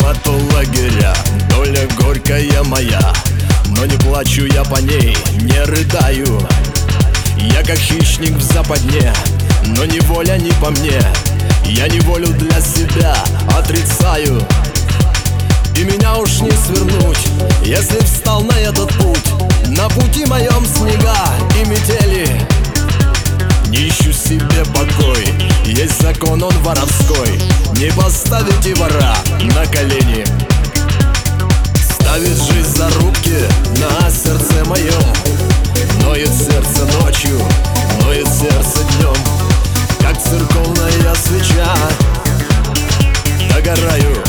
тюрьма, то лагеря, доля горькая моя. Но не плачу я по ней, не рыдаю. Я как хищник в западне, но неволя не по мне. Я неволю для себя отрицаю. И меня уж не свернуть, если встал на этот путь. На пути моем снега и метели. Не ищу себе покой, есть закон, он воровской. Не поставите вора на колени. Ставит жизнь зарубки на сердце моем. Ноет сердце ночью, ноет сердце днем. Как церковная свеча догораю.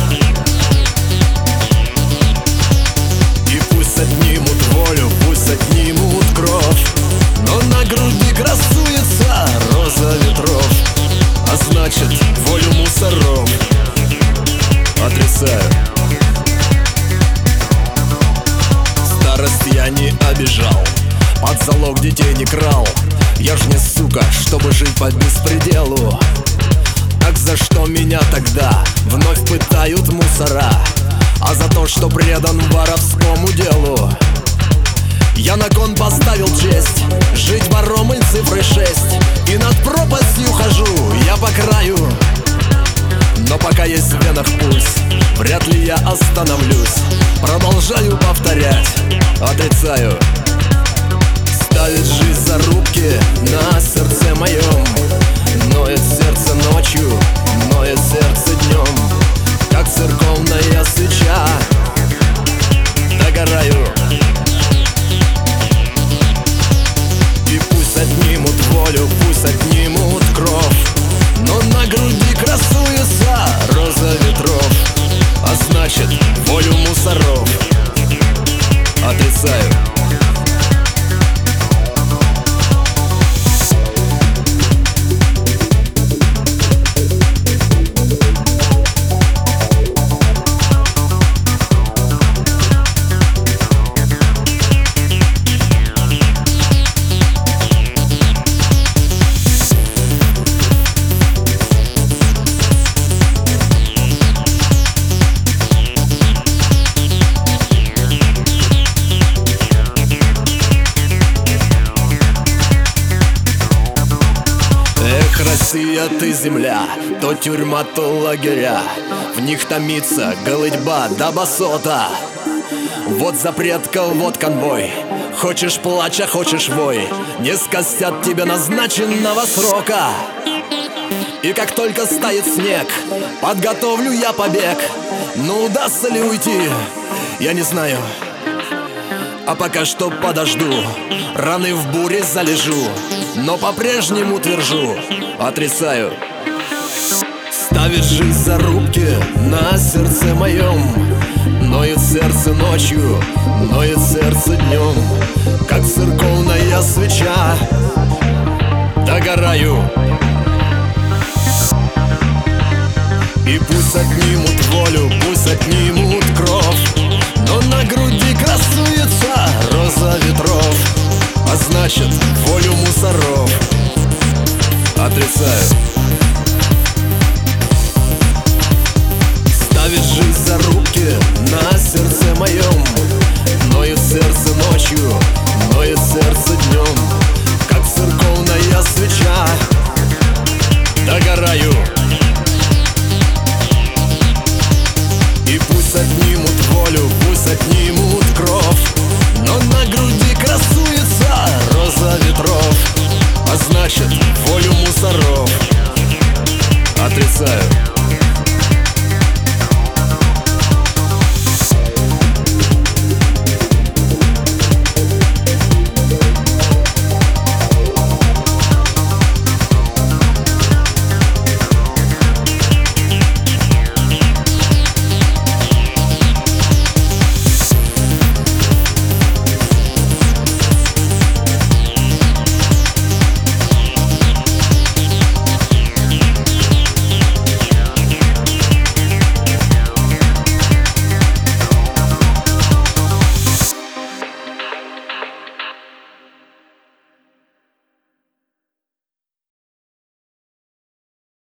И пусть отнимут волю, пусть отнимут кровь, но на груди красуется роза ветров. А значит, волю мусоров отрицаю. Старость я не обижал, под залог детей не крал. Я ж не сука, чтобы жить по беспределу. Так за что меня тогда вновь пытают мусора? А за то, что предан воровскому делу. Я на кон поставил честь жить вором и цифрой 6. И над пропастью хожу я по краю. Но пока есть в венах пульс, вряд ли я остановлюсь. Продолжаю повторять, отрицаю. Ставит жизнь зарубки на сердце моем. Ноет сердце ночью, ноет сердце днем. Как церковная свеча догораю. И пусть отнимут волю, пусть отнимут кровь, но на груди красуется роза ветров. А значит, волю мусоров отрицаю. Россия, ты земля, то тюрьма, то лагеря. В них томится голытьба да басота. Вот запретка, вот конвой. Хочешь плачь, а хочешь вой. Не скостят тебе назначенного срока. И как только стает снег, подготовлю я побег. Но удастся ли уйти, я не знаю. А пока что подожду, раны в буре залежу. Но по-прежнему твержу, отрицаю. Ставит жизнь зарубки на сердце моем. Ноет сердце ночью, ноет сердце днем. Как церковная свеча догораю. И пусть отнимут волю, пусть отнимут кровь, но на груди красуется роза ветров. А значит, волю мусоров отрицаю. Ставит жизнь зарубки на сердце моем. Ноет сердце ночью, ноет сердце днем. Как церковная свеча догораю. И пусть отнимут волю, пусть отнимут кровь, но на груди красуется роза ветров. А значит, волю мусоров отрицаю.